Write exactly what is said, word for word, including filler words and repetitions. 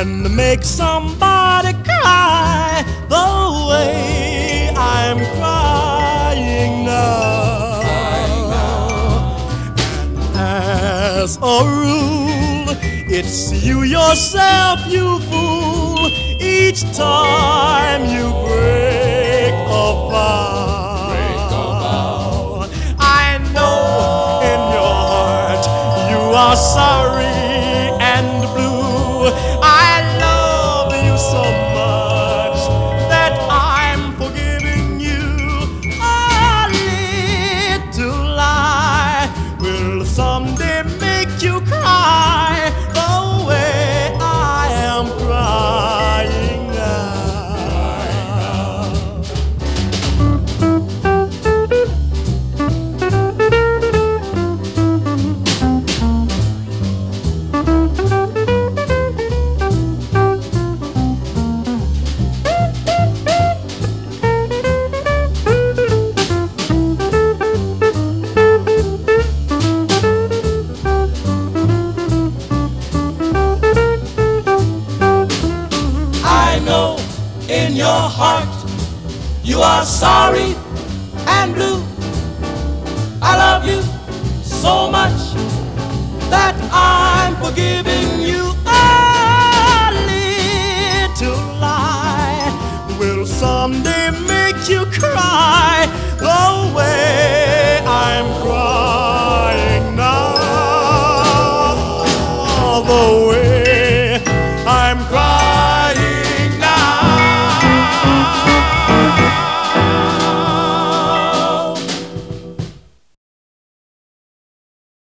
and make somebody cry the way I'm crying now. As a rule, it's you yourself you fool each time you break a vow. I know in your heart you are sorry and blue. I love you so much that I'm forgiving you. A little lie will someday make you cry the way I am crying now. I know in your heart you are sorry and blue. I love you so much that I'm forgiving you. A little lie will someday make you cry. Oh,